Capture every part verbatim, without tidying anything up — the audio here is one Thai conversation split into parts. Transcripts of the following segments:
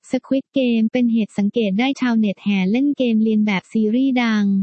Squid Game เป็นเหตุสังเกตได้ชาวเน็ตแห่เล่นเกมเลียนแบบซีรีส์ดัง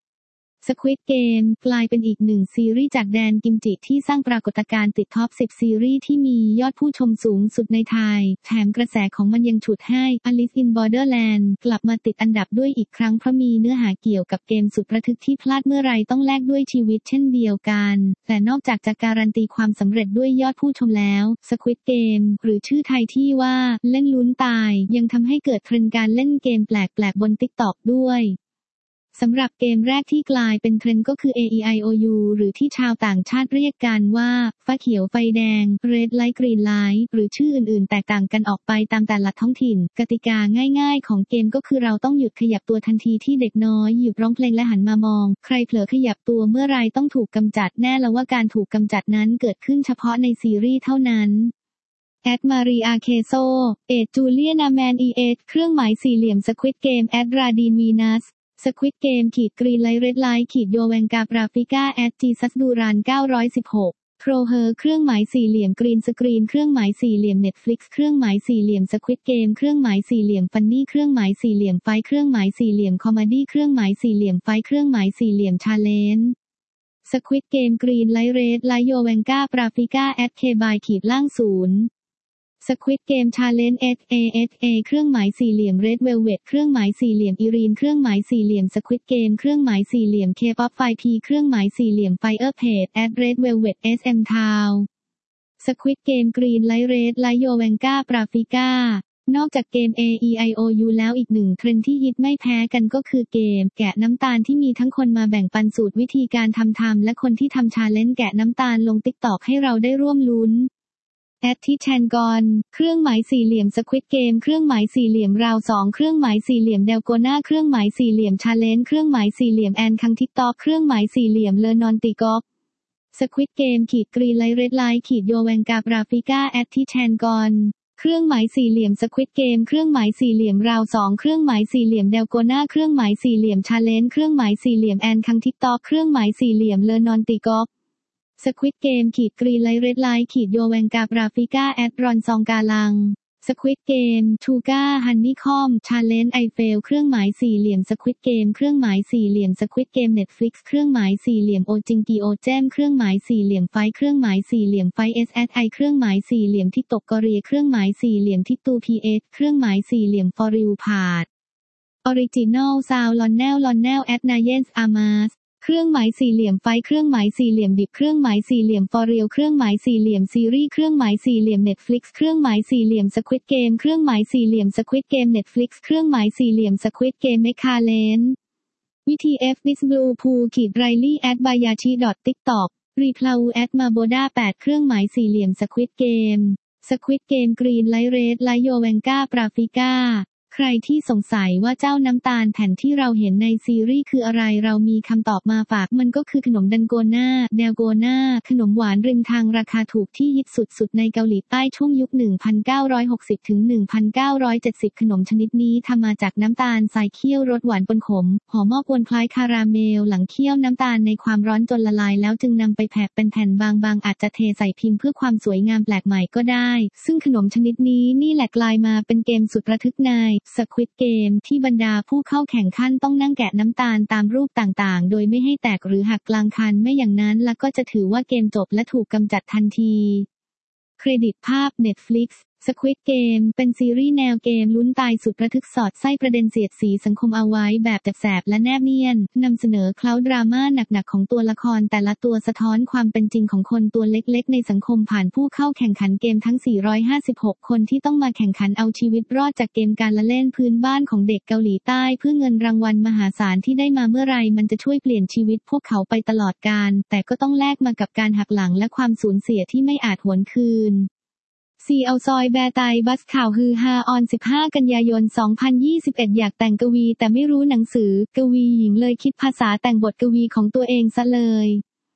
Squid Game กลายเป็นอีกหนึ่งซีรีส์จากแดนกิมจิที่สร้างปรากฏการณ์ติดท็อป สิบ ซีรีส์ที่มียอดผู้ชมสูงสุดในไทย แถมกระแสของมันยังฉุดให้ Alice in Borderland กลับมาติดอันดับด้วยอีกครั้งเพราะมีเนื้อหาเกี่ยวกับเกมสุดระทึกที่พลาดเมื่อไรต้องแลกด้วยชีวิตเช่นเดียวกันแต่นอกจากจะการันตีความสำเร็จด้วยยอดผู้ชมแล้ว Squid Game หรือชื่อไทยที่ว่าเล่นลุ้นตายยังทำให้เกิดเทรนด์การเล่นเกมแปลกๆบน TikTok ด้วยสำหรับเกมแรกที่กลายเป็นเทรนด์ก็คือ เอ อี ไอ โอ ยู หรือที่ชาวต่างชาติเรียกกันว่าฟ้าเขียวไฟแดง Red Light Green Light หรือชื่ออื่นๆแตกต่างกันออกไปตามแต่ละท้องถิ่นกติกาง่ายๆของเกมก็คือเราต้องหยุดขยับตัวทันทีที่เด็กน้อยหยุดร้องเพลงและหันมามองใครเผลอขยับตัวเมื่อไรต้องถูกกำจัดแน่และว่าการถูกกำจัดนั้นเกิดขึ้นเฉพาะในซีรีส์เท่านั้นแอดมารีอาเคโซเอดจูเลียนาแมนอีเอดเครื่องหมายสี่เหลี่ยม Squid Game แอดราดีนวีนัสSquid Game ขีดกรีนไลท์เรดไลท์ขีดโยแวงกาปราฟิก้าแอดจีซัสดูรานเก้าร้อยสิบหกโทรเฮอร์เครื่องหมายสี่เหลี่ยมกรีนสกรีนเครื่องหมายสี่เหลี่ยม Netflix เครื่องหมายสี่เหลี่ยม Squid Game เครื่องหมายสี่เหลี่ยมฟันนี่เครื่องหมายสี่เหลี่ยมไฟเครื่องหมายสี่เหลี่ยมคอมเมดี้เครื่องหมายสี่เหลี่ยมไฟเครื่องหมายสี่เหลี่ยมชาเลนจ์Squid Game กรีนไลท์เรดไลท์โยแวงกาปราฟิก้าแอดเคบายขีดล่างศูนย์Squid Game Challenge เอส เอ เอส เอ เครื่องหมายสี่เหลี่ยม Red Velvet เครื่องหมายสี่เหลี่ยม Irene เครื่องหมายสี่เหลี่ยม Squid Game เครื่องหมายสี่เหลี่ยม K-pop ไฟ พี เครื่องหมายสี่เหลี่ยม Fire Page at Red Velvet เอส เอ็ม Town Squid Game Green Light Red Light Yowenka Pravikaนอกจากเกม เอ อี ไอ โอ ยู แล้วอีกหนึ่งเทรนด์ที่ฮิตไม่แพ้กันก็คือเกมแกะน้ำตาลที่มีทั้งคนมาแบ่งปันสูตรวิธีการทำทำและคนที่ทำชาเลนจ์แกะน้ำตาลลง TikTok ให้เราได้ร่วมลุ้นแอดที่แทนกอนเครื่องหมายสี่เหลี่ยม Squid Game เครื่องหมายสี่เหลี่ยมราวสองเครื่องหมายสี่เหลี่ยมเดลโกนาเครื่องหมายสี่เหลี่ยมชาเลนจ์เครื่องหมายสี่เหลี่ยมแอนคังทิกตอกเครื่องหมายสี่เหลี่ยมเลอนอนติกอกSquid Game ขีดกรีนไลท์เรดไลท์ขีดโยแวงกาปราฟิก้าแอดที่แทนกอนเครื่องหมายสี่เหลี่ยม Squid Game เครื่องหมายสี่เหลี่ยมราวสองเครื่องหมายสี่เหลี่ยมเดลโกนาเครื่องหมายสี่เหลี่ยมชาเลนจ์เครื่องหมายสี่เหลี่ยมแอนคังทิกตอกเครื่องหมายสี่เหลี่ยมเลอนอนติกอกSquid Game ขีดกรีนไลท์เรดไลท์ขีดโยแวงกาปราฟิก้าแอดรอนซองกาลัง Squid Game ชูก้าฮันนี่คอมชาเลนจ์ไอเฟลเครื่องหมายสี่เหลี่ยม Squid Game เครื่องหมายสี่เหลี่ยม Squid Game Netflix เครื่องหมายสี่เหลี่ยมโอจิงกิโอเจมเครื่องหมายสี่เหลี่ยมไฟเครื่องหมายสี่เหลี่ยมไฟ เอส เอส ไอ เครื่องหมายสี่เหลี่ยมที่ตกกอเรียเครื่องหมายสี่เหลี่ยมที่ตู พี เอส เครื่องหมายสี่เหลี่ยมฟอริวพาดออริจินอลซาวลอนแนลลอนแนลแอดนาเยนส์อามาสเครื่องหมายสี่เหลี่ยมไฟเครื่องหมายสี่เหลี่ยมดิบเครื่องหมายสี่เหลี่ยมฟอเรียลเครื่องหมายสี่เหลี่ยมซีรีส์เครื่องหมายสี่เหลี่ยม Netflix เครื่องหมายสี่เหลี่ยม Squid Game เครื่องหมายสี่เหลี่ยม Squid Game Netflix เครื่องหมายสี่เหลี่ยม Squid Game เมคาเลนวิธี F วิสบลูพูขีดไรลี่แอดบายาชิดอทติ๊กต็อกรีพลาวแอดมาโบดาแปดเครื่องหมายสี่เหลี่ยม Squid Game Squid Game Green Light Red Light Yowenka Pravikaใครที่สงสัยว่าเจ้าน้ำตาลแผ่นที่เราเห็นในซีรีส์คืออะไรเรามีคำตอบมาฝากมันก็คือขนมดันโกน่าเดลโกน่าขนมหวานริมทางราคาถูกที่ฮิตสุดๆในเกาหลีใต้ช่วงยุค หนึ่งพันเก้าร้อยหกสิบ ถึง หนึ่งพันเก้าร้อยเจ็ดสิบ ขนมชนิดนี้ทำมาจากน้ำตาลทรายเคี่ยวรสหวานปนขมหอมมากวนคล้ายคาราเมลหลังเคี่ยวน้ำตาลในความร้อนจนละลายแล้วจึงนำไปแผ่เป็นแผ่นบางๆอาจจะเทใส่พิมพ์เพื่อความสวยงามแปลกใหม่ก็ได้ซึ่งขนมชนิดนี้นี่แหละกลายมาเป็นเกมสุดระทึกใน Squid Gameที่บรรดาผู้เข้าแข่งขันต้องนั่งแกะน้ำตาลตามรูปต่างๆโดยไม่ให้แตกหรือหักกลางคันไม่อย่างนั้นแล้วก็จะถือว่าเกมจบและถูกกำจัดทันทีเครดิตภาพ Netflix Squid Game เป็นซีรีส์แนวเกมลุ้นตายสุดระทึกสอดไส้ประเด็นเสียดสีสังคมเอาไว้แบบแสบๆและแนบเนียนนำเสนอเคล้าดราม่าหนักๆของตัวละครแต่ละตัวสะท้อนความเป็นจริงของคนตัวเล็กๆในสังคมผ่านผู้เข้าแข่งขันเกมทั้งสี่ร้อยห้าสิบหกคนที่ต้องมาแข่งขันเอาชีวิตรอดจากเกมการละเล่นพื้นบ้านของเด็กเกาหลีใต้เพื่อเงินรางวัลมหาศาลที่ได้มาเมื่อไรมันจะช่วยเปลี่ยนชีวิตพวกเขาไปตลอดกาลแต่ก็ต้องแลกมากับการหักหลังและความสูญเสียที่ไม่อาจหวนคืนซีเอาซอยแบร์ไตบัสข่าวฮือฮาออนสิบห้ากันยายนสองพันยี่สิบเอ็ดอยากแต่งกวีแต่ไม่รู้หนังสือกวีหญิงเลยคิดภาษาแต่งบทกวีของตัวเองซะเลย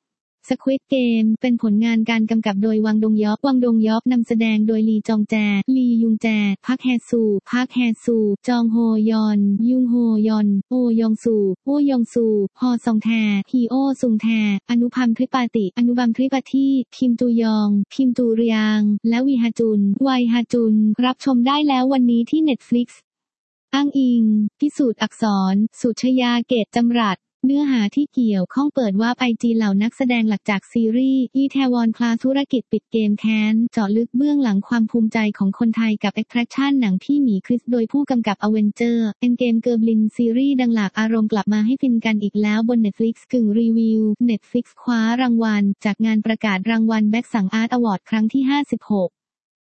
Squid Game เป็นผลงานการกำกับโดยวังดงยอกวังดงยอกนำแสดงโดยลีจองแจลียุงแจพักแฮซูพักแฮซูจองโฮยอนยุงโฮยอนโอยองซูโอยองซูฮอซองแทฮีโอซุงแทอนุพัมทริปาติอนุบัมทริปาทีคิมจูยองคิมจูเรียงและวีฮาจุนไวฮาจุนรับชมได้แล้ววันนี้ที่ Netflix อ้างอิงพิสูจน์อักษรสุชยาเกตจำรัดเนื้อหาที่เกี่ยวข้องเปิดว่าไอจีเหล่านักแสดงหลักจากซีรีส์อีแทวอนคลาธุรกิจปิดเกมแค้นเจาะลึกเบื้องหลังความภูมิใจของคนไทยกับ Attraction หนังพี่หมีคริสโดยผู้กำกับ Avenger Endgame เกิร์บลินซีรีส์ดังหลากอารมณ์กลับมาให้ฟินกันอีกแล้วบน Netflix กึ่งรีวิว Netflix คว้ารางวัลจากงานประกาศรางวัลแบ็คสังอาร์ตอวอร์ดครั้งที่ห้าสิบหก